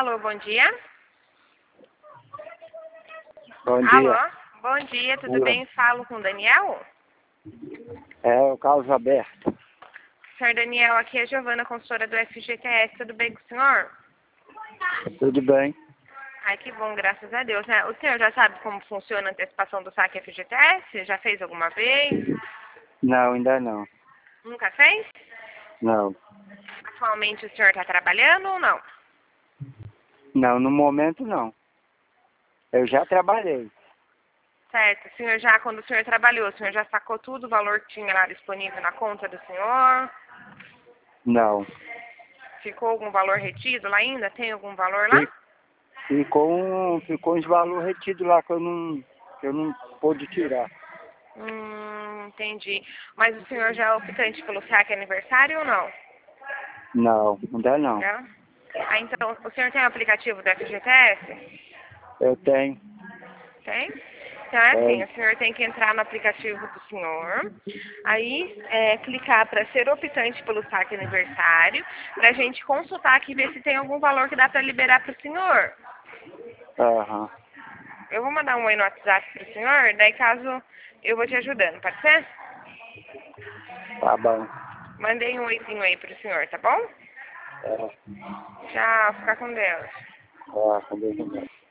Alô, bom dia. Bom dia. Alô, bom dia, tudo bem? Falo com o Daniel? É o caso aberto. Senhor Daniel, aqui é a Giovana, consultora do FGTS, tudo bem com o senhor? Tudo bem? Ai, que bom, graças a Deus, né? O senhor já sabe como funciona a antecipação do saque FGTS? Já fez alguma vez? Não, ainda não. Nunca fez? Não. Atualmente o senhor está trabalhando ou não? Não, no momento não. Eu já trabalhei. Certo, o senhor já, quando o senhor trabalhou, o senhor já sacou tudo, o valor que tinha lá disponível na conta do senhor? Não. Ficou algum valor retido lá ainda? Tem algum valor lá? Ficou uns valores retidos lá que eu não pude tirar. Entendi. Mas o senhor já é optante pelo saque aniversário ou não? Não, ainda não. Não? Ah, então, o senhor tem o aplicativo do FGTS? Eu tenho. Tem? Então é assim, Tenho. o senhor tem que entrar no aplicativo do senhor, aí clicar para ser optante pelo saque aniversário, para a gente consultar aqui e ver se tem algum valor que dá para liberar para o senhor. Aham. Eu vou mandar um oi no WhatsApp para o senhor, daí caso eu vou te ajudando, pode ser? Tá bom. Mandei um oizinho aí para o senhor, tá bom? É. Tchau, fica com Deus. Tá bom.